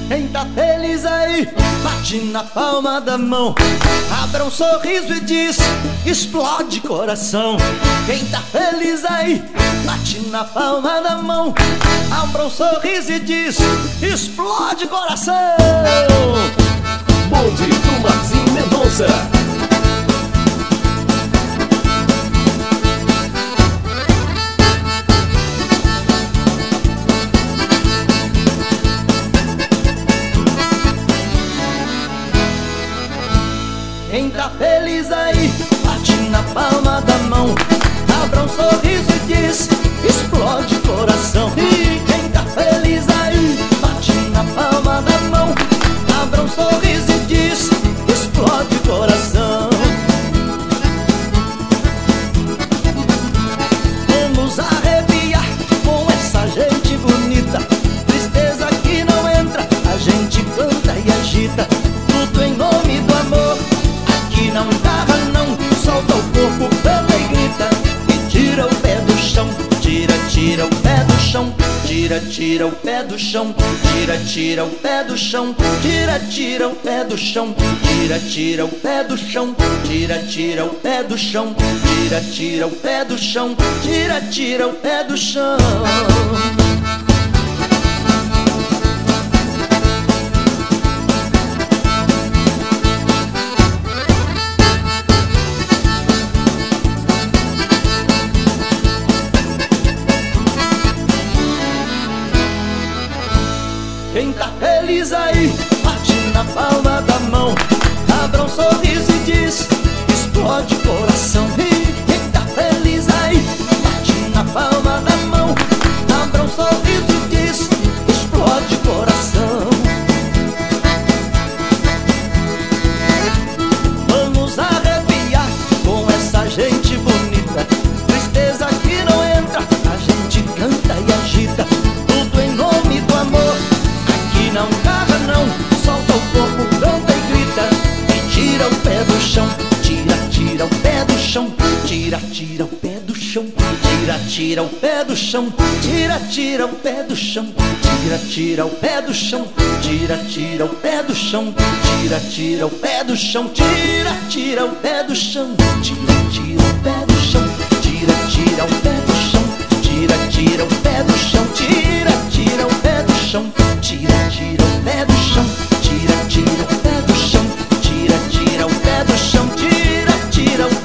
Quem tá feliz aí, bate na palma da mão. Abra um sorriso e diz, explode coração. Quem tá feliz aí, bate na palma da mão. Abra um sorriso e diz, explode coração. Bonde do Marzinho Mendonça. Quem tá feliz aí, bate na palma da mão. Abra um sorriso e diz, explode coração. E quem tá feliz aí, bate na palma da mão. Abra um sorriso e diz, explode coração. Vamos arrepiar com essa gente bonita. Tristeza que não entra, a gente canta e agita. Tudo em nome do amor. Que não dava não, solta o corpo, canta e grita. E tira o pé do chão, tira o pé do chão. Tira o pé do chão, tira o pé do chão. Tira o pé do chão, tira o pé do chão. Tira o pé do chão, tira o pé do chão. Tira o pé do chão. Quem tá feliz aí, bate na palma da mão. Abra um sorriso e diz, explode coração. E quem tá feliz aí, bate na palma da mão. Abra um sorriso e diz, explode coração. Vamos arrepiar com essa gente bonita. Tristeza que não entra, a gente canta e agita. Tudo em nome do amor. Não garra não, solta o corpo, canta e grita. E tira o pé do chão, tira o pé do chão. Tira o pé do chão, tira o pé do chão. Tira o pé do chão, tira o pé do chão. Tira o pé do chão, tira o pé do chão. Tira o pé do chão, tira o pé do chão. Tira o pé do chão, tira o pé do chão. Tira o pé do chão. Tira o pé do chão, tira o pé do chão, tira o pé do chão, tira o